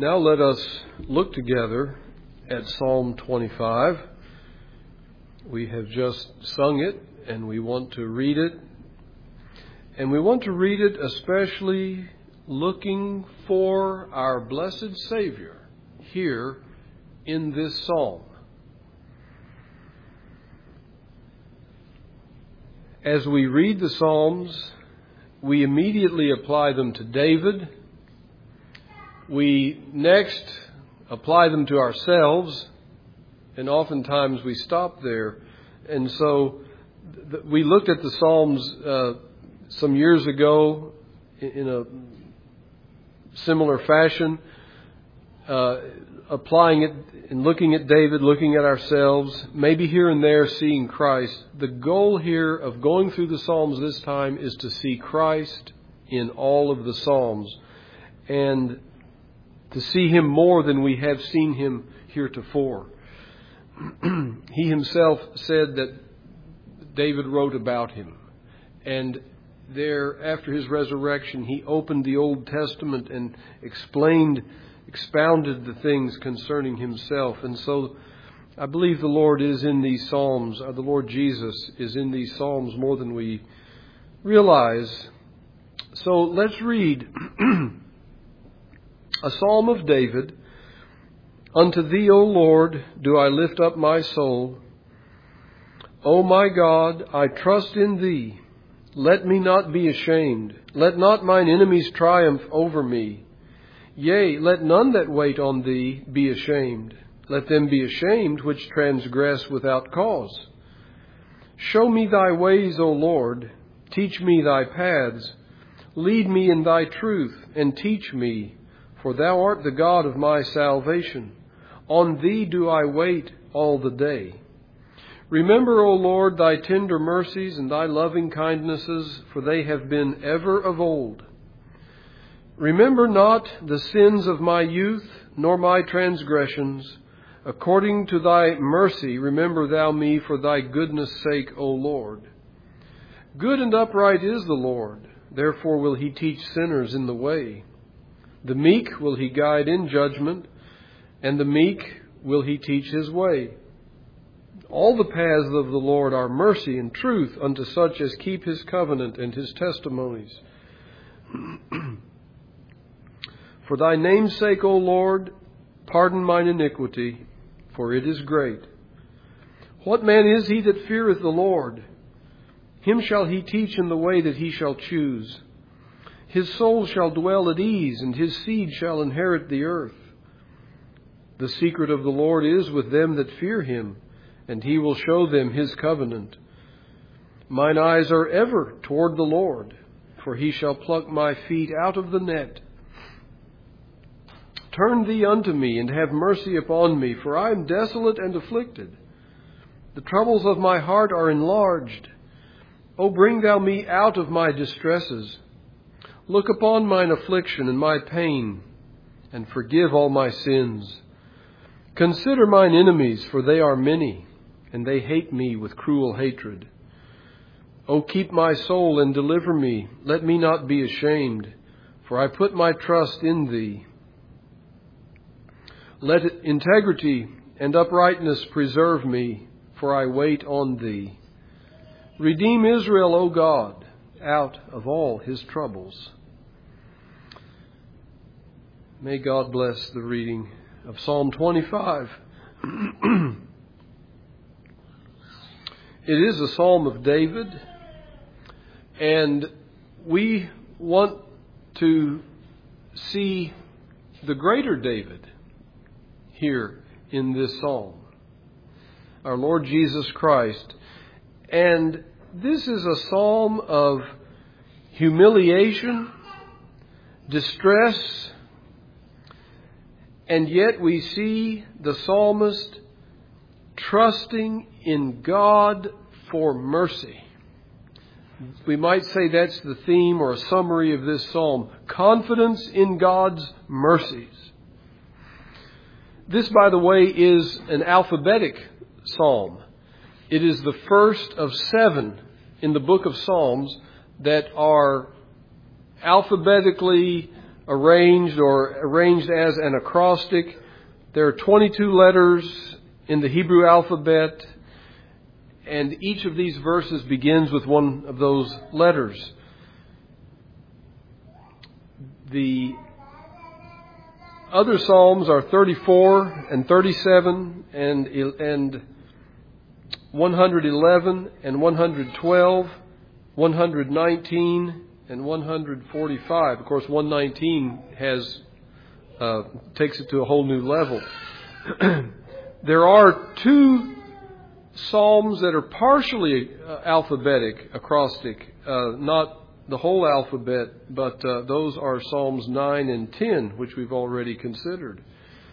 Now let us look together at Psalm 25. We have just sung it, and we want to read it. And we want to read it especially looking for our blessed Savior here in this psalm. As we read the Psalms, we immediately apply them to David. We next apply them to ourselves, and oftentimes we stop there. And so we looked at the Psalms some years ago in a similar fashion, applying it and looking at David, looking at ourselves, maybe here and there seeing Christ. The goal here of going through the Psalms this time is to see Christ in all of the Psalms and to see Him more than we have seen Him heretofore. He himself said that David wrote about Him. And there, after His resurrection, He opened the Old Testament and expounded the things concerning Himself. And so I believe the Lord is in these Psalms, or the Lord Jesus is in these Psalms more than we realize. So let's read a Psalm of David. Unto Thee, O Lord, do I lift up my soul. O my God, I trust in Thee. Let me not be ashamed. Let not mine enemies triumph over me. Yea, let none that wait on Thee be ashamed. Let them be ashamed which transgress without cause. Show me Thy ways, O Lord. Teach me Thy paths. Lead me in Thy truth, and teach me. For Thou art the God of my salvation. On Thee do I wait all the day. Remember, O Lord, Thy tender mercies and Thy loving kindnesses, for they have been ever of old. Remember not the sins of my youth, nor my transgressions. According to Thy mercy, remember Thou me for Thy goodness' sake, O Lord. Good and upright is the Lord, therefore will He teach sinners in the way. The meek will He guide in judgment, and the meek will He teach His way. All the paths of the Lord are mercy and truth unto such as keep His covenant and His testimonies. For Thy name's sake, O Lord, pardon mine iniquity, for it is great. What man is he that feareth the Lord? Him shall He teach in the way that he shall choose. His soul shall dwell at ease, and his seed shall inherit the earth. The secret of the Lord is with them that fear Him, and He will show them His covenant. Mine eyes are ever toward the Lord, for He shall pluck my feet out of the net. Turn Thee unto me, and have mercy upon me, for I am desolate and afflicted. The troubles of my heart are enlarged. O bring Thou me out of my distresses. Look upon mine affliction and my pain, and forgive all my sins. Consider mine enemies, for they are many, and they hate me with cruel hatred. O keep my soul and deliver me. Let me not be ashamed, for I put my trust in Thee. Let integrity and uprightness preserve me, for I wait on Thee. Redeem Israel, O God, out of all his troubles. May God bless the reading of Psalm 25. It is a psalm of David, and we want to see the greater David here in this psalm, our Lord Jesus Christ. And this is a psalm of humiliation, distress, and yet we see the psalmist trusting in God for mercy. We might say that's the theme or a summary of this psalm. Confidence in God's mercies. This, by the way, is an alphabetic psalm. It is the first of 7 in the book of Psalms that are alphabetically arranged as an acrostic. There are 22 letters in the Hebrew alphabet, and each of these verses begins with one of those letters. The other Psalms are 34 and 37 and 111 and 112, 119 and 145. Of course, 119 takes it to a whole new level. There are two Psalms that are partially alphabetic, acrostic, not the whole alphabet, but those are Psalms 9 and 10, which we've already considered.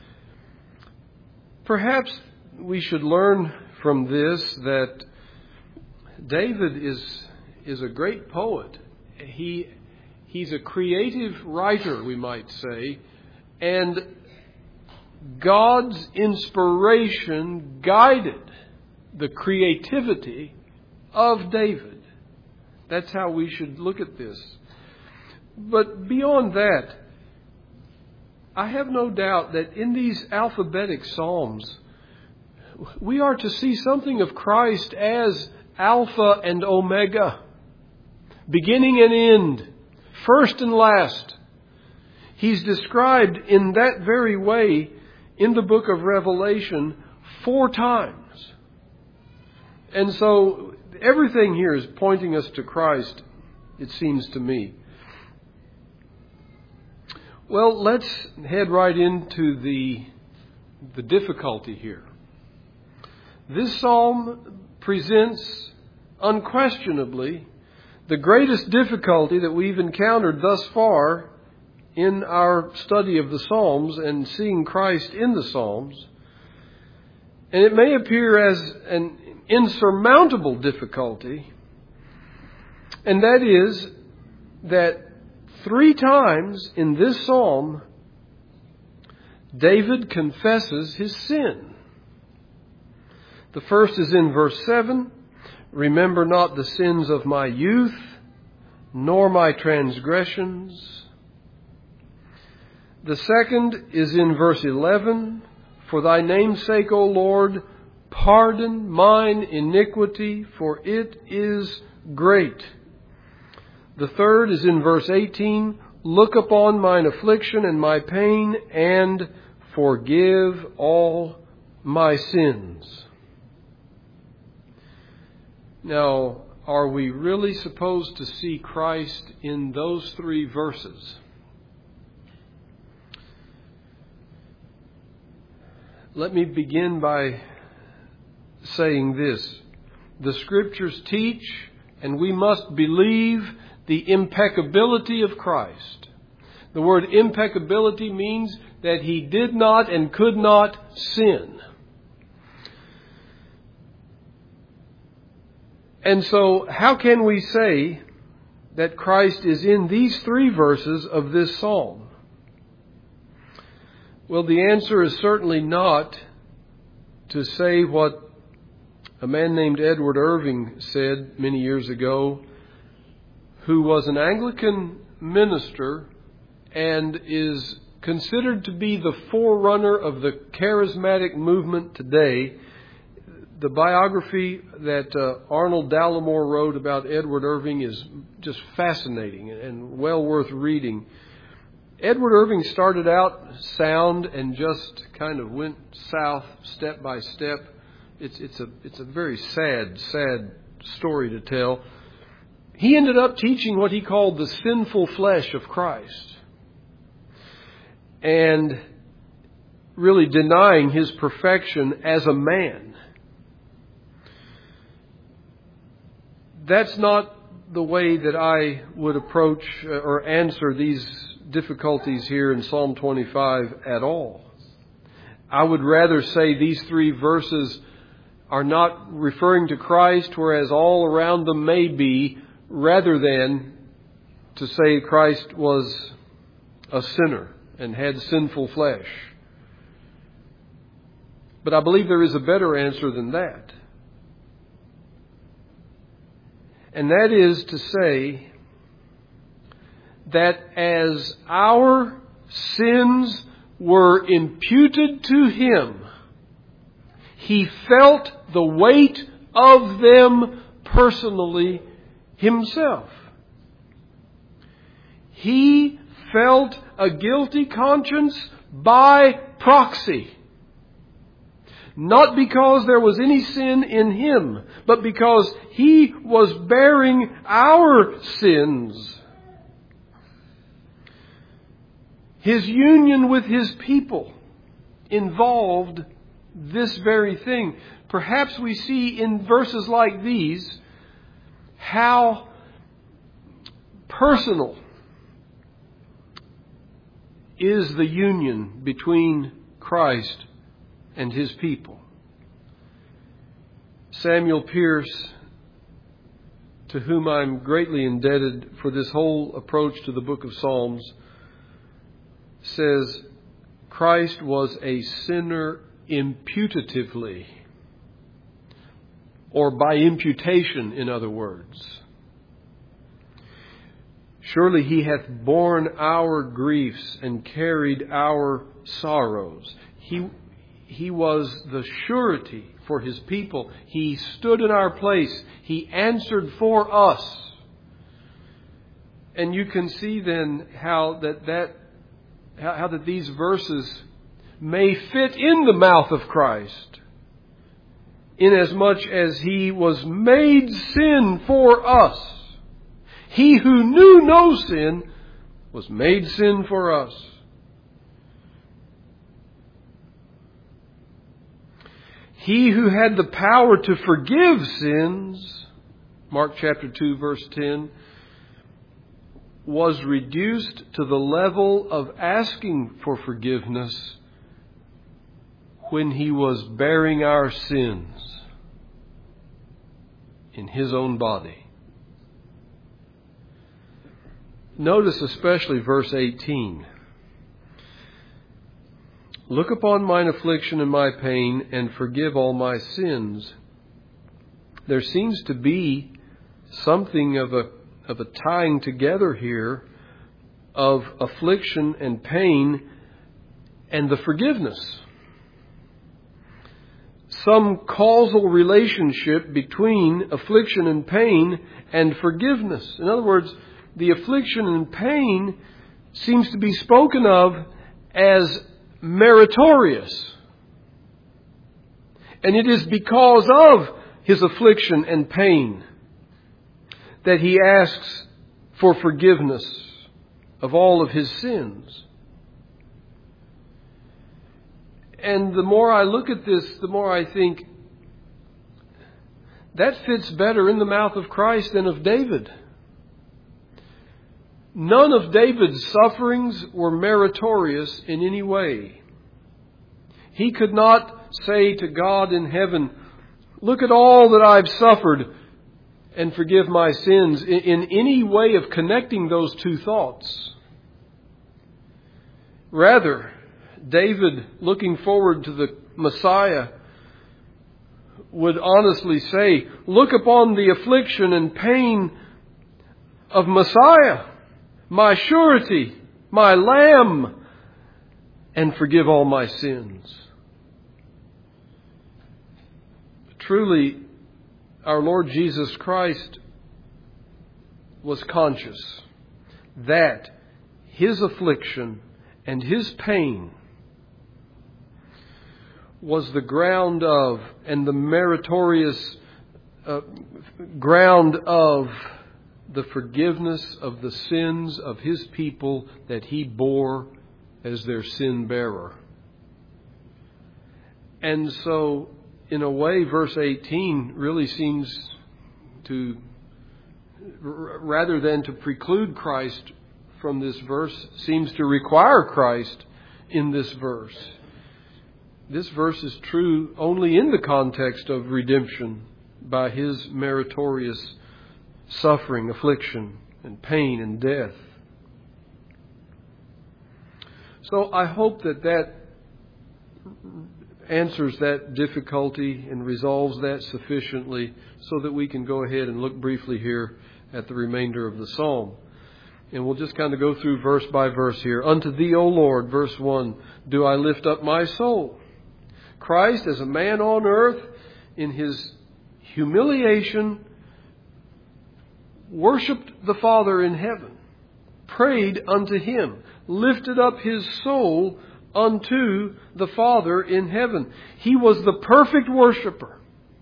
Perhaps we should learn from this that David is a great poet. He's a creative writer, we might say, and God's inspiration guided the creativity of David. That's how we should look at this. But beyond that, I have no doubt that in these alphabetic psalms, we are to see something of Christ as Alpha and Omega, beginning and end, first and last. He's described in that very way in the book of Revelation 4 times. And so everything here is pointing us to Christ, it seems to me. Well, let's head right into the difficulty here. This psalm presents unquestionably the greatest difficulty that we've encountered thus far in our study of the Psalms and seeing Christ in the Psalms. And it may appear as an insurmountable difficulty, and that is that 3 times in this psalm, David confesses his sin. The first is in verse 7, "Remember not the sins of my youth, nor my transgressions." The second is in verse 11, "For thy name's sake, O Lord, pardon mine iniquity, for it is great." The third is in verse 18, "Look upon mine affliction and my pain, and forgive all my sins." Now, are we really supposed to see Christ in those 3 verses? Let me begin by saying this. The Scriptures teach, and we must believe, the impeccability of Christ. The word impeccability means that He did not and could not sin. And so, how can we say that Christ is in these 3 verses of this psalm? Well, the answer is certainly not to say what a man named Edward Irving said many years ago, who was an Anglican minister and is considered to be the forerunner of the charismatic movement today. The biography that Arnold Dallimore wrote about Edward Irving is just fascinating and well worth reading. Edward Irving started out sound and just kind of went south step by step. It's a very sad story to tell. He ended up teaching what he called the sinful flesh of Christ, and really denying His perfection as a man. That's not the way that I would approach or answer these difficulties here in Psalm 25 at all. I would rather say these 3 verses are not referring to Christ, whereas all around them may be, rather than to say Christ was a sinner and had sinful flesh. But I believe there is a better answer than that. And that is to say that as our sins were imputed to Him, He felt the weight of them personally Himself. He felt a guilty conscience by proxy. Not because there was any sin in Him, but because He was bearing our sins. His union with His people involved this very thing. Perhaps we see in verses like these how personal is the union between Christ and His people. Samuel Pierce, to whom I'm greatly indebted for this whole approach to the book of Psalms, says Christ was a sinner imputatively, or by imputation, in other words. Surely He hath borne our griefs and carried our sorrows. He was the surety for His people. He stood in our place. He answered for us. And you can see then how that these verses may fit in the mouth of Christ, inasmuch as He was made sin for us. He who knew no sin was made sin for us. He who had the power to forgive sins, Mark chapter 2 verse 10, was reduced to the level of asking for forgiveness when He was bearing our sins in His own body. Notice especially verse 18. Look upon mine affliction and my pain, and forgive all my sins. There seems to be something of a tying together here of affliction and pain and the forgiveness. Some causal relationship between affliction and pain and forgiveness. In other words, the affliction and pain seems to be spoken of as meritorious. And it is because of His affliction and pain that He asks for forgiveness of all of His sins. And the more I look at this, the more I think that fits better in the mouth of Christ than of David. None of David's sufferings were meritorious in any way. He could not say to God in heaven, "Look at all that I've suffered and forgive my sins," in any way of connecting those two thoughts. Rather, David, looking forward to the Messiah, would honestly say, "Look upon the affliction and pain of Messiah, my surety, my lamb, and forgive all my sins." Truly, our Lord Jesus Christ was conscious that His affliction and His pain was the ground of and the meritorious ground of the forgiveness of the sins of His people that He bore as their sin bearer. And so, in a way, verse 18 really seems to, rather than to preclude Christ from this verse, seems to require Christ in this verse. This verse is true only in the context of redemption by His meritorious suffering, affliction, and pain and death. So I hope that answers that difficulty and resolves that sufficiently so that we can go ahead and look briefly here at the remainder of the psalm. And we'll just kind of go through verse by verse here. Unto Thee, O Lord, verse 1, do I lift up my soul. Christ, as a man on earth, in His humiliation, worshipped the Father in heaven, prayed unto Him, lifted up His soul unto the Father in heaven. He was the perfect worshiper.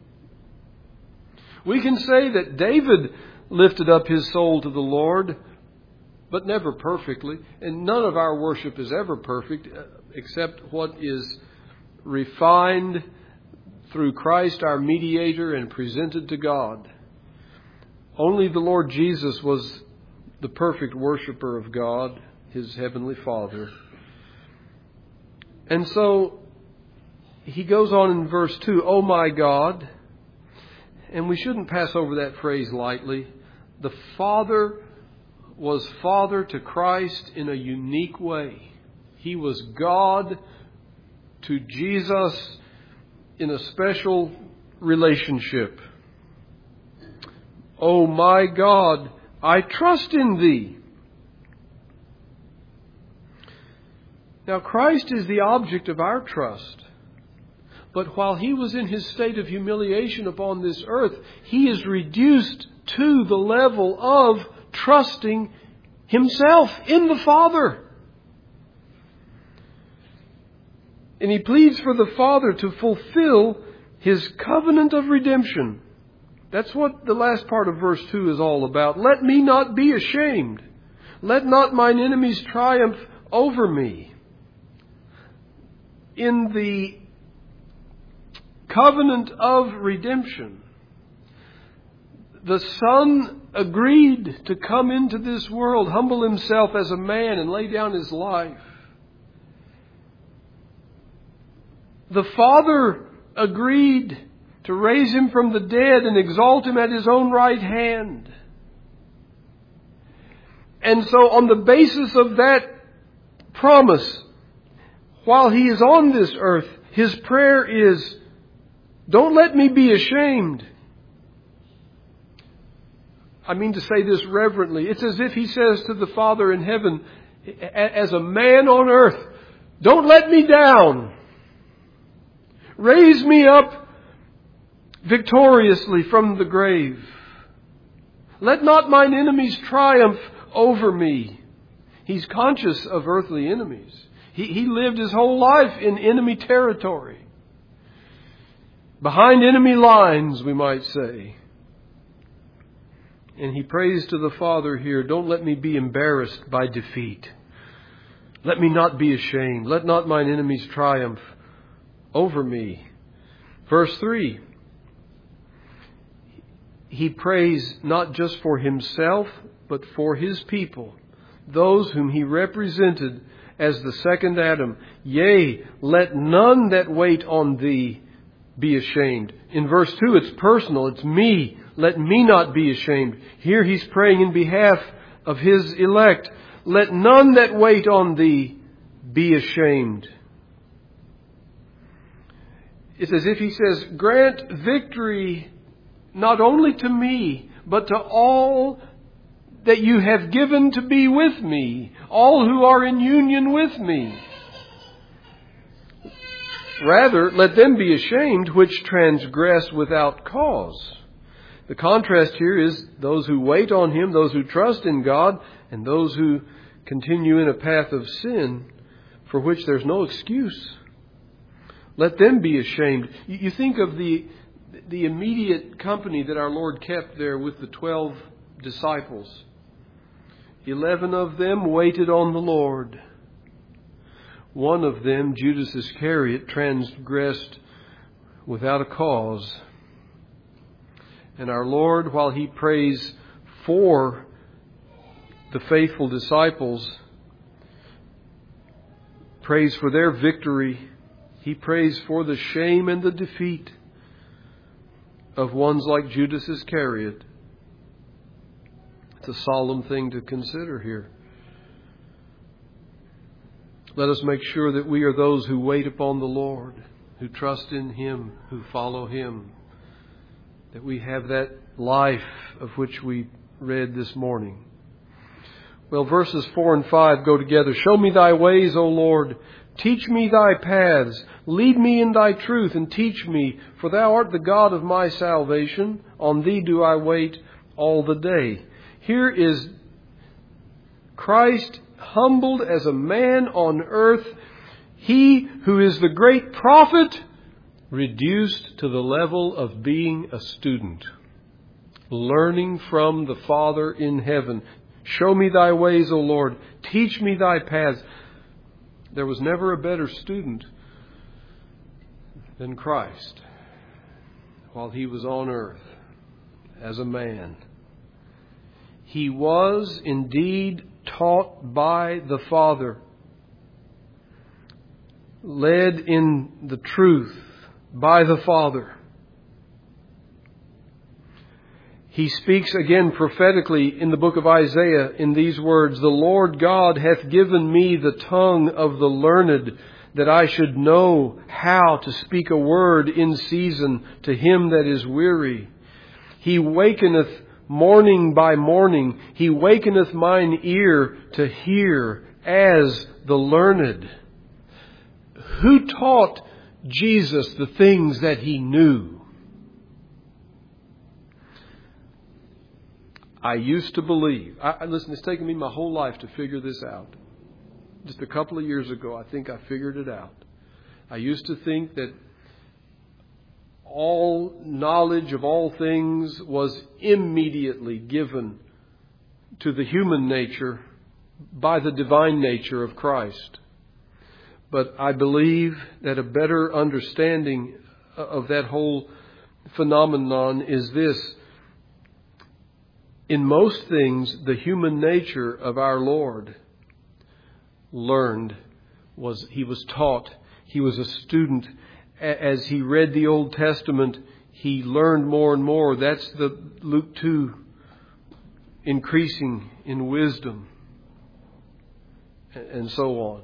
We can say that David lifted up his soul to the Lord, but never perfectly. And none of our worship is ever perfect, except what is refined through Christ our mediator and presented to God. Only the Lord Jesus was the perfect worshiper of God, His Heavenly Father. And so he goes on in verse 2, O my God. And we shouldn't pass over that phrase lightly. The Father was Father to Christ in a unique way. He was God to Jesus in a special relationship. O my God, I trust in Thee. Now Christ is the object of our trust. But while He was in His state of humiliation upon this earth, He is reduced to the level of trusting Himself in the Father. And He pleads for the Father to fulfill His covenant of redemption. That's what the last part of verse 2 is all about. Let me not be ashamed. Let not mine enemies triumph over me. In the covenant of redemption, the Son agreed to come into this world, humble Himself as a man and lay down His life. The Father agreed to raise Him from the dead and exalt Him at His own right hand. And so on the basis of that promise, while He is on this earth, His prayer is, don't let me be ashamed. I mean to say this reverently. It's as if He says to the Father in heaven, as a man on earth, don't let me down. Raise me up victoriously from the grave. Let not mine enemies triumph over me. He's conscious of earthly enemies. He lived his whole life in enemy territory. Behind enemy lines, we might say. And he prays to the Father here, don't let me be embarrassed by defeat. Let me not be ashamed. Let not mine enemies triumph over me. Verse 3. He prays not just for himself, but for his people, those whom he represented as the second Adam. Yea, let none that wait on thee be ashamed. In verse 2, it's personal. It's me. Let me not be ashamed. Here he's praying in behalf of his elect. Let none that wait on thee be ashamed. It's as if he says, grant victory not only to me, but to all that you have given to be with me, all who are in union with me. Rather, let them be ashamed which transgress without cause. The contrast here is those who wait on Him, those who trust in God, and those who continue in a path of sin for which there's no excuse. Let them be ashamed. You think of the immediate company that our Lord kept there with the 12 disciples. 11 of them waited on the Lord. One of them, Judas Iscariot, transgressed without a cause. And our Lord, while He prays for the faithful disciples, prays for their victory. He prays for the shame and the defeat of ones like Judas Iscariot. It's a solemn thing to consider here. Let us make sure that we are those who wait upon the Lord, who trust in Him, who follow Him. That we have that life of which we read this morning. Well, verses 4 and 5 go together. Show me thy ways, O Lord. Teach me thy paths. Lead me in thy truth and teach me. For thou art the God of my salvation. On thee do I wait all the day. Here is Christ humbled as a man on earth. He who is the great prophet reduced to the level of being a student, learning from the Father in heaven. Show me thy ways, O Lord. Teach me thy paths. There was never a better student than Christ while he was on earth as a man. He was indeed taught by the Father, led in the truth by the Father. He speaks again prophetically in the book of Isaiah in these words, The Lord God hath given me the tongue of the learned, that I should know how to speak a word in season to him that is weary. He wakeneth morning by morning. He wakeneth mine ear to hear as the learned. Who taught Jesus the things that he knew? I used to believe, listen, it's taken me my whole life to figure this out. Just a couple of years ago, I think I figured it out. I used to think that all knowledge of all things was immediately given to the human nature by the divine nature of Christ. But I believe that a better understanding of that whole phenomenon is this. In most things, the human nature of our Lord he was taught, he was a student. As he read the Old Testament, he learned more and more. That's the Luke 2, increasing in wisdom, and so on.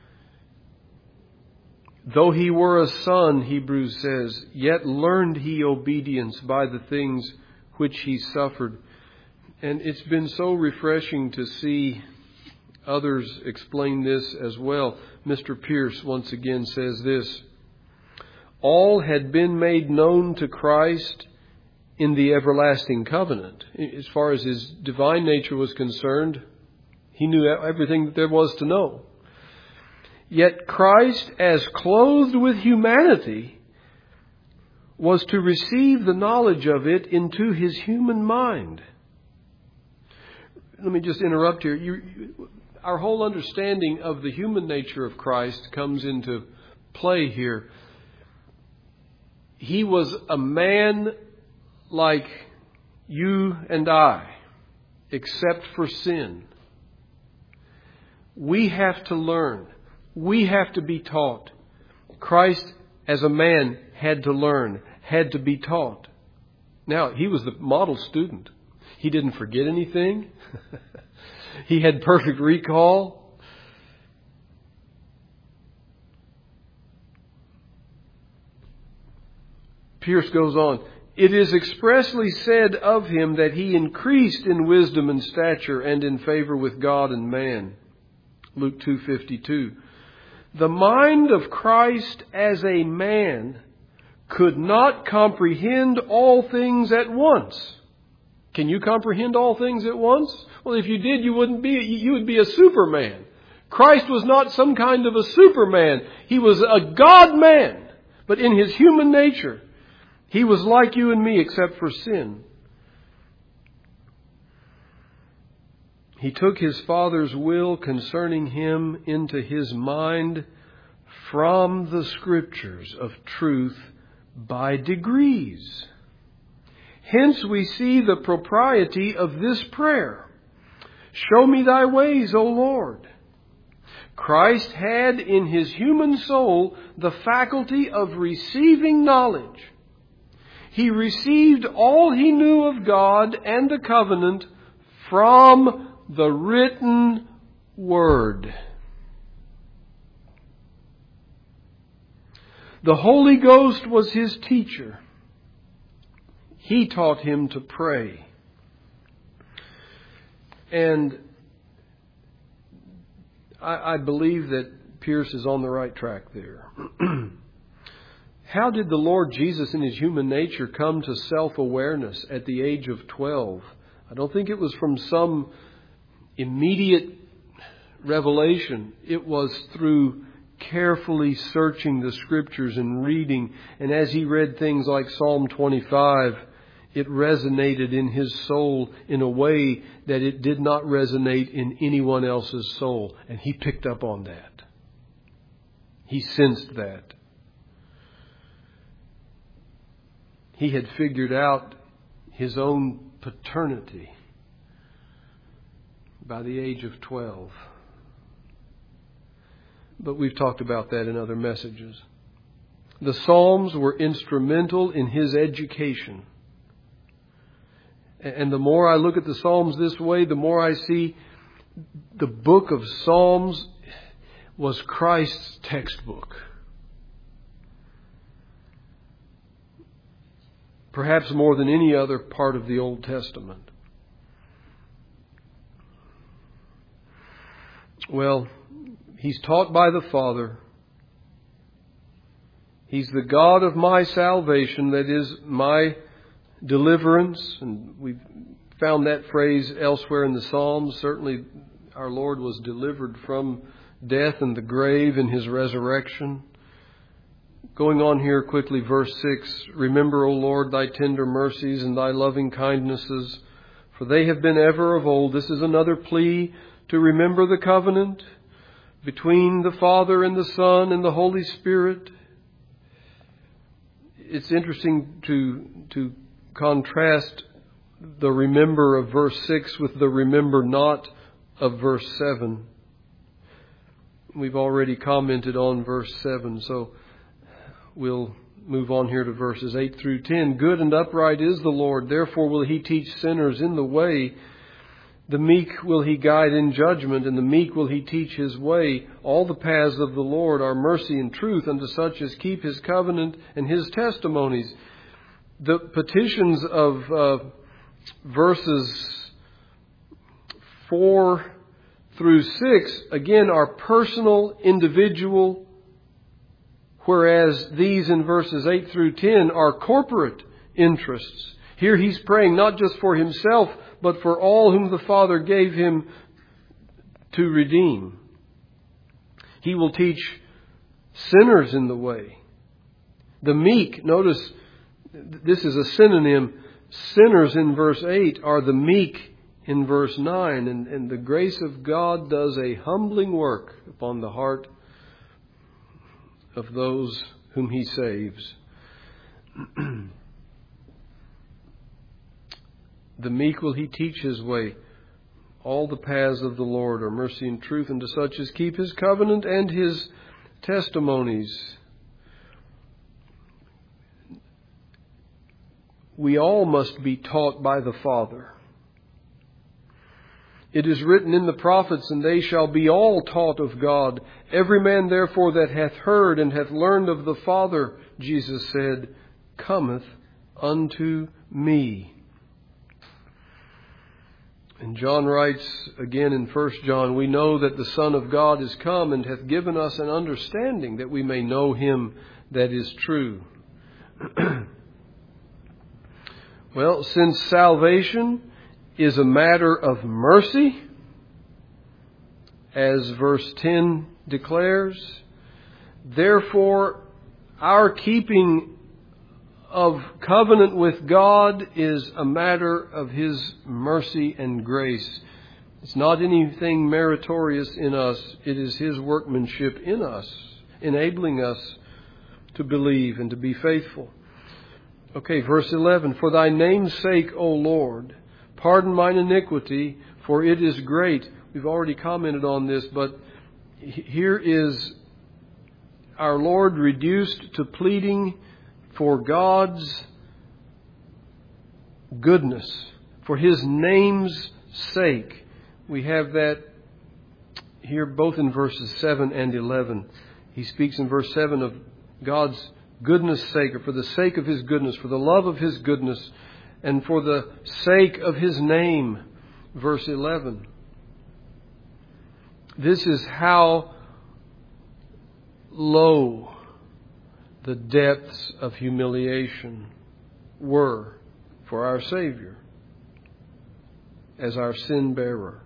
Though he were a son, Hebrews says, yet learned he obedience by the things which he suffered. And it's been so refreshing to see others explain this as well. Mr. Pierce once again says this, all had been made known to Christ in the everlasting covenant. As far as his divine nature was concerned, he knew everything that there was to know. Yet Christ, as clothed with humanity, was to receive the knowledge of it into his human mind. Let me just interrupt here. Our whole understanding of the human nature of Christ comes into play here. He was a man like you and I, except for sin. We have to learn. We have to be taught. Christ, as a man, had to learn, had to be taught. Now, he was the model student. He didn't forget anything. He had perfect recall. Pierce goes on, it is expressly said of him that he increased in wisdom and stature and in favor with God and man. Luke 2:52. The mind of Christ as a man could not comprehend all things at once. Can you comprehend all things at once? Well, if you did, you would be a superman. Christ was not some kind of a superman. He was a God-man. But in his human nature, he was like you and me except for sin. He took his Father's will concerning him into his mind from the Scriptures of truth by degrees. Hence we see the propriety of this prayer. Show me thy ways, O Lord. Christ had in his human soul the faculty of receiving knowledge. He received all he knew of God and the covenant from the written word. The Holy Ghost was his teacher. He taught him to pray. And I believe that Pierce is on the right track there. How did the Lord Jesus in His human nature come to self-awareness at the age of 12? I don't think it was from some immediate revelation. It was through carefully searching the Scriptures and reading. And as He read things like Psalm 25, it resonated in His soul in a way that it did not resonate in anyone else's soul. And He picked up on that. He sensed that. He had figured out His own paternity by the age of 12. But we've talked about that in other messages. The Psalms were instrumental in His education. And the more I look at the Psalms this way, the more I see the book of Psalms was Christ's textbook. Perhaps more than any other part of the Old Testament. Well, He's taught by the Father. He's the God of my salvation, that is, my deliverance. And we've found that phrase elsewhere in the Psalms. Certainly our Lord was delivered from death and the grave in His resurrection. Going on here quickly, verse 6. Remember, O Lord, Thy tender mercies and Thy loving kindnesses, for they have been ever of old. This is another plea to remember the covenant between the Father and the Son and the Holy Spirit. It's interesting to contrast the remember of verse 6 with the remember not of verse 7. We've already commented on verse 7, so we'll move on here to verses 8 through 10. Good and upright is the Lord, therefore will He teach sinners in the way. The meek will He guide in judgment, and the meek will He teach His way. All the paths of the Lord are mercy and truth unto such as keep His covenant and His testimonies. The petitions of verses 4 through 6, again, are personal, individual, whereas these in verses 8 through 10 are corporate interests. Here He's praying not just for Himself, but for all whom the Father gave Him to redeem. He will teach sinners in the way. The meek, notice this is a synonym. Sinners in verse 8 are the meek in verse 9. And the grace of God does a humbling work upon the heart of those whom He saves. The meek will He teach His way. All the paths of the Lord are mercy and truth unto such as keep His covenant and His testimonies. We all must be taught by the Father. It is written in the prophets, and they shall be all taught of God. Every man therefore that hath heard and hath learned of the Father, Jesus said, cometh unto me. And John writes again in 1 John, we know that the Son of God is come and hath given us an understanding that we may know Him that is true. Well, since salvation is a matter of mercy, as verse 10 declares, therefore our keeping of covenant with God is a matter of His mercy and grace. It's not anything meritorious in us. It is His workmanship in us, enabling us to believe and to be faithful. Okay, verse 11. For Thy name's sake, O Lord, pardon mine iniquity, for it is great. We've already commented on this, but here is our Lord reduced to pleading for God's goodness, for His name's sake. We have that here both in verses 7 and 11. He speaks in verse 7 of God's goodness' sake, or for the sake of His goodness, for the love of His goodness, and for the sake of His name. Verse 11. This is how low the depths of humiliation were for our Savior as our sin bearer.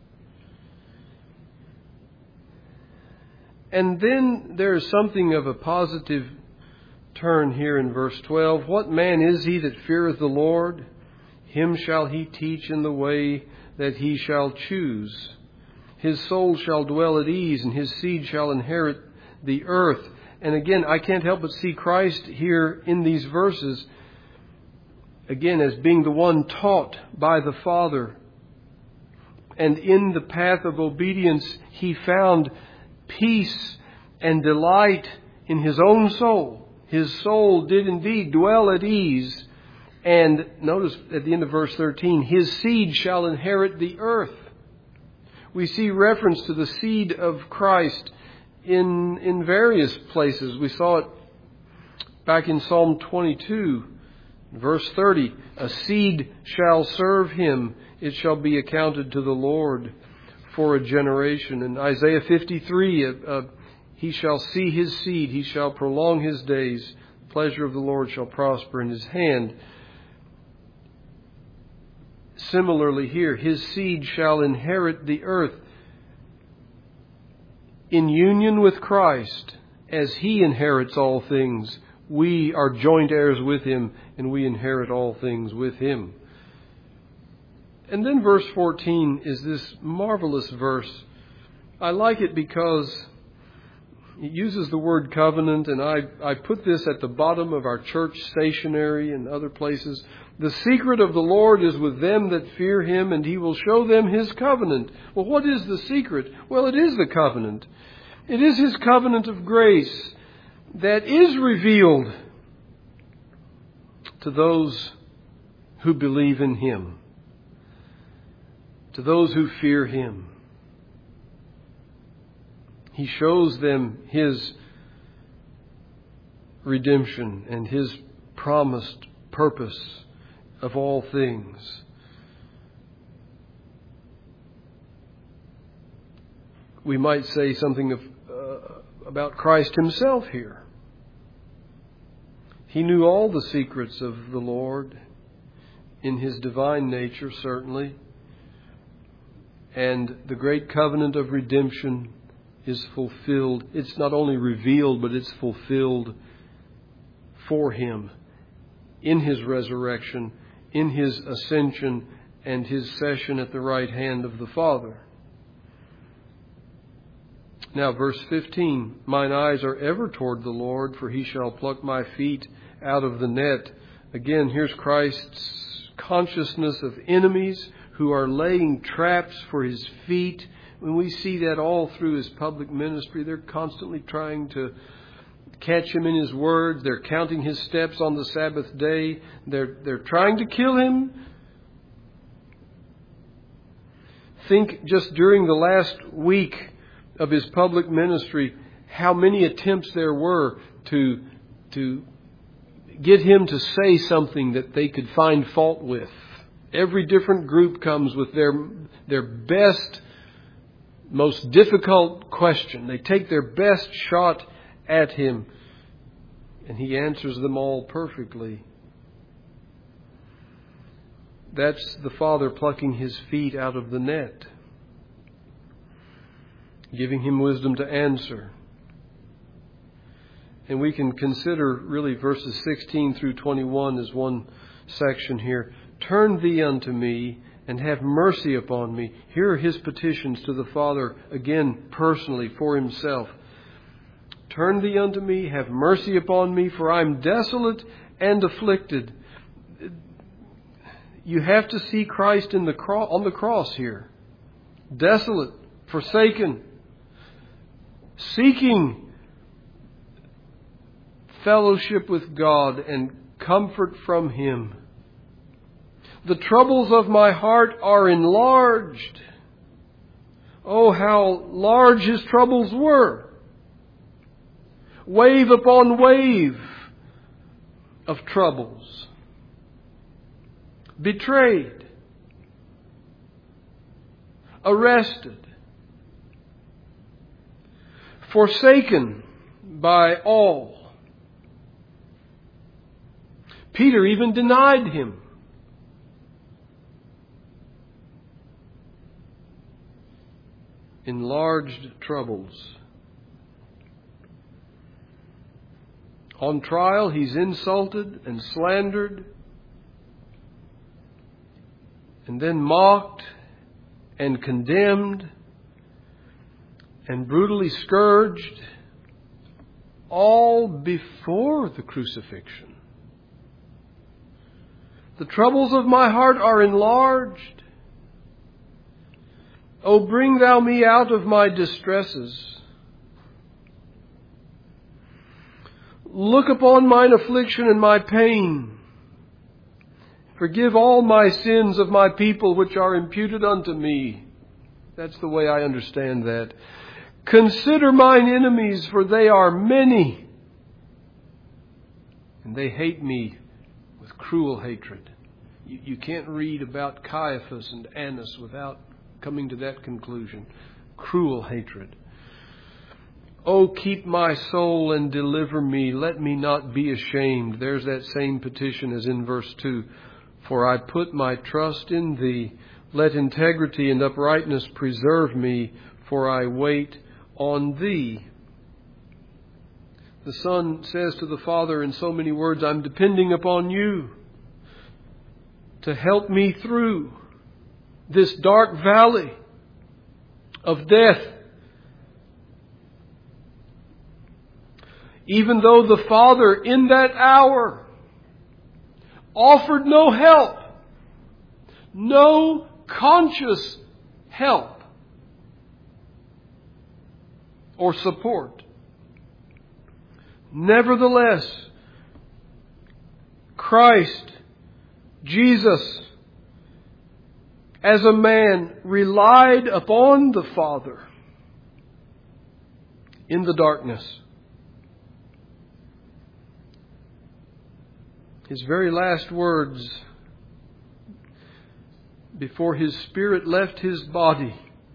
And then there is something of a positive turn here in verse 12. What man is he that feareth the Lord? Him shall he teach in the way that he shall choose. His soul shall dwell at ease, and his seed shall inherit the earth. And again, I can't help but see Christ here in these verses, again, as being the one taught by the Father. And in the path of obedience, he found peace and delight in his own soul. His soul did indeed dwell at ease. And notice at the end of verse 13, his seed shall inherit the earth. We see reference to the seed of Christ in various places. We saw it back in Psalm 22, verse 30. A seed shall serve him. It shall be accounted to the Lord for a generation. In Isaiah 53, he shall see his seed. He shall prolong his days. The pleasure of the Lord shall prosper in his hand. Similarly here, his seed shall inherit the earth. In union with Christ, as he inherits all things, we are joint heirs with him, and we inherit all things with him. And then verse 14 is this marvelous verse. I like it because it uses the word covenant, and I put this at the bottom of our church stationery and other places. The secret of the Lord is with them that fear him, and he will show them his covenant. Well, what is the secret? Well, it is the covenant. It is his covenant of grace that is revealed to those who believe in him, to those who fear him. He shows them his redemption and his promised purpose of all things. We might say something about Christ himself here. He knew all the secrets of the Lord in his divine nature, certainly. And the great covenant of redemption is fulfilled. It's not only revealed, but it's fulfilled for him in his resurrection, in his ascension, and his session at the right hand of the Father. Now, verse 15, mine eyes are ever toward the Lord, for he shall pluck my feet out of the net. Again, here's Christ's consciousness of enemies who are laying traps for his feet. When we see that all through his public ministry, they're constantly trying to catch him in his words. They're counting his steps on the Sabbath day. They're trying to kill him. Think just during the last week of his public ministry, how many attempts there were to get him to say something that they could find fault with. Every different group comes with their best, most difficult question. They take their best shot at him, and he answers them all perfectly. That's the Father plucking his feet out of the net, giving him wisdom to answer. And we can consider really verses 16 through 21 as one section here. Turn thee unto me and have mercy upon me. Here are his petitions to the Father, again personally for himself. Turn thee unto me, have mercy upon me, for I am desolate and afflicted. You have to see Christ on the cross here. Desolate, forsaken, seeking fellowship with God and comfort from him. The troubles of my heart are enlarged. Oh, how large his troubles were. Wave upon wave of troubles. Betrayed. Arrested. forsaken by all. Peter even denied Him. Enlarged troubles. On trial, He's insulted and slandered, and then mocked and condemned and brutally scourged, all before the crucifixion. The troubles of my heart are enlarged. O bring thou me out of my distresses. Look upon mine affliction and my pain. Forgive all my sins of my people which are imputed unto me. That's the way I understand that. Consider mine enemies, for they are many, and they hate me with cruel hatred. You can't read about Caiaphas and Annas without coming to that conclusion. Cruel hatred. Oh, keep my soul and deliver me. Let me not be ashamed. There's that same petition as in verse 2. For I put my trust in Thee. Let integrity and uprightness preserve me, for I wait on Thee. The Son says to the Father in so many words, I'm depending upon You to help me through this dark valley of death. Even though the Father in that hour offered no help, no conscious help or support. Nevertheless, Christ, Jesus, as a man, relied upon the Father in the darkness. His very last words before His spirit left His body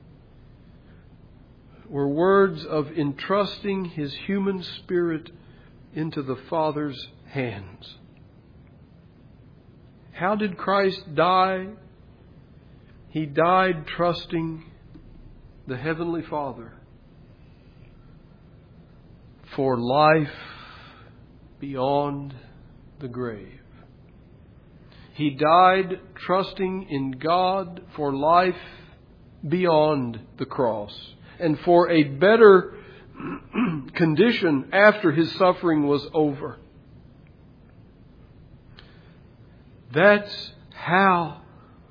were words of entrusting His human spirit into the Father's hands. How did Christ die? He died trusting the Heavenly Father for life beyond the grave. He died trusting in God for life beyond the cross and for a better condition after His suffering was over. That's how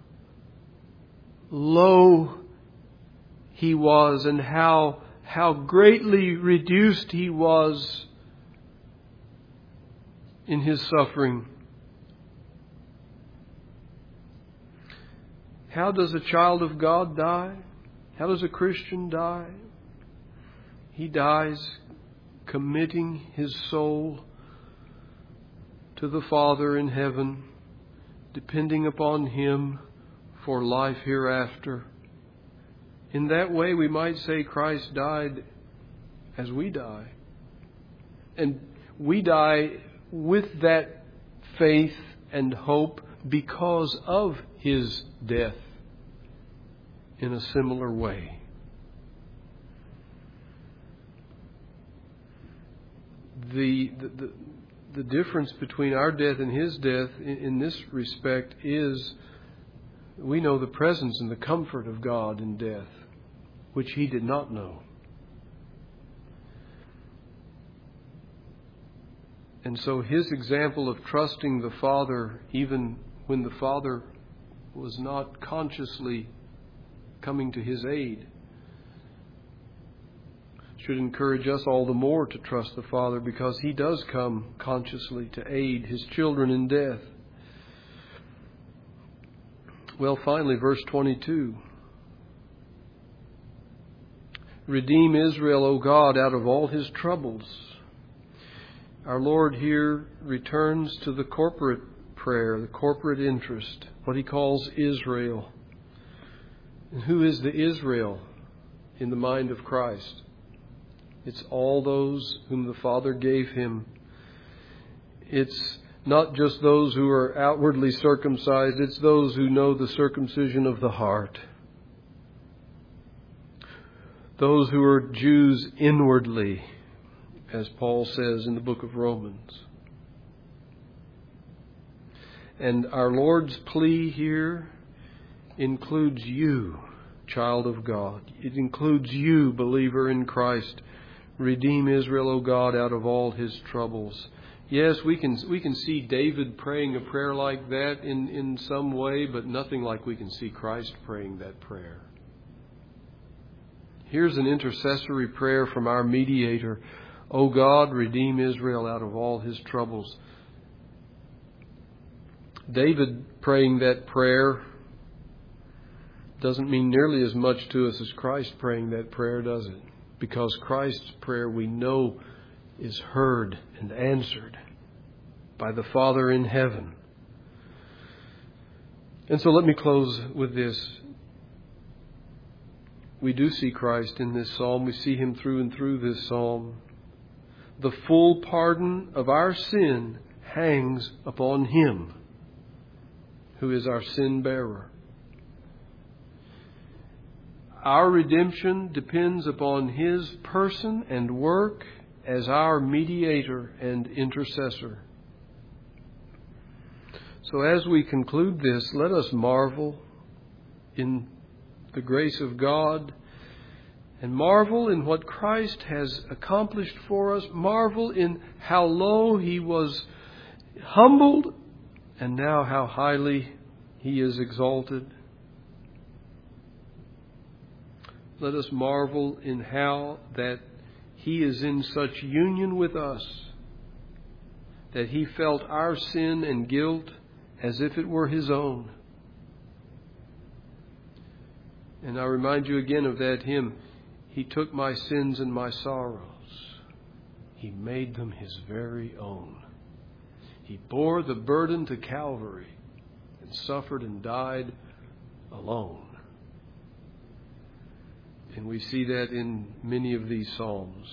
low He was and how greatly reduced He was in His suffering. How does a child of God die? How does a Christian die? He dies committing his soul to the Father in heaven, depending upon Him for life hereafter. In that way, we might say Christ died as we die. And we die with that faith and hope because of His death in a similar way. The difference between our death and His death in this respect is we know the presence and the comfort of God in death, which He did not know. And so His example of trusting the Father, even when the Father was not consciously coming to His aid, should encourage us all the more to trust the Father, because He does come consciously to aid His children in death. Well, finally, verse 22. Redeem Israel, O God, out of all his troubles. Our Lord here returns to the corporate prayer, the corporate interest, what He calls Israel. And who is the Israel in the mind of Christ? It's all those whom the Father gave Him. It's not just those who are outwardly circumcised. It's those who know the circumcision of the heart. Those who are Jews inwardly, as Paul says in the book of Romans. And our Lord's plea here includes you, child of God. It includes you, believer in Christ. Redeem Israel, O God, out of all his troubles. Yes, we can see David praying a prayer like that in some way, but nothing like we can see Christ praying that prayer. Here's an intercessory prayer from our mediator. O God, redeem Israel out of all his troubles. David praying that prayer doesn't mean nearly as much to us as Christ praying that prayer, does it? Because Christ's prayer, we know, is heard and answered by the Father in heaven. And so let me close with this. We do see Christ in this psalm. We see Him through and through this psalm. The full pardon of our sin hangs upon Him, who is our sin bearer. Our redemption depends upon His person and work as our mediator and intercessor. So as we conclude this, let us marvel in the grace of God and marvel in what Christ has accomplished for us. Marvel in how low He was humbled and now how highly He is exalted. Let us marvel in how that He is in such union with us that He felt our sin and guilt as if it were His own. And I remind you again of that hymn, He took my sins and my sorrows. He made them His very own. He bore the burden to Calvary and suffered and died alone. And we see that in many of these psalms.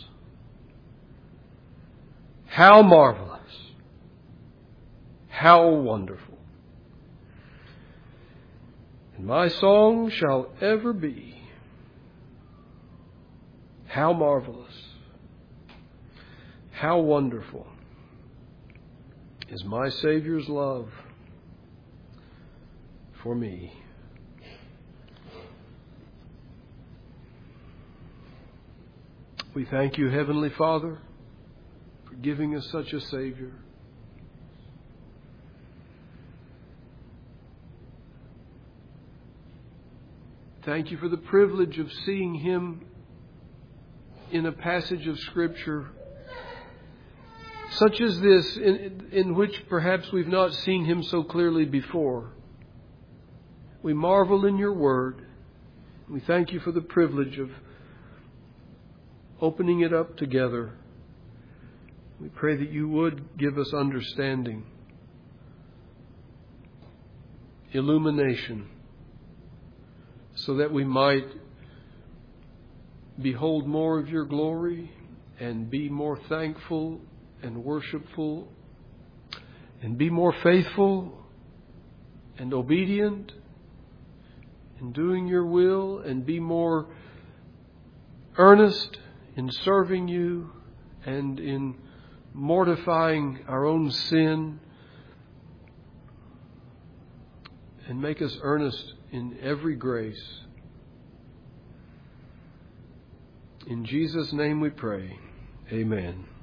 How marvelous! How wonderful! And my song shall ever be, how marvelous, how wonderful is my Savior's love for me. We thank you, Heavenly Father, for giving us such a Savior. Thank you for the privilege of seeing Him in a passage of Scripture such as this, in which perhaps we've not seen Him so clearly before. We marvel in your Word. We thank you for the privilege of opening it up together. We pray that you would give us understanding, illumination, so that we might behold more of your glory and be more thankful and worshipful and be more faithful and obedient in doing your will and be more earnest in serving you and in mortifying our own sin, and make us earnest in every grace. In Jesus' name we pray. Amen.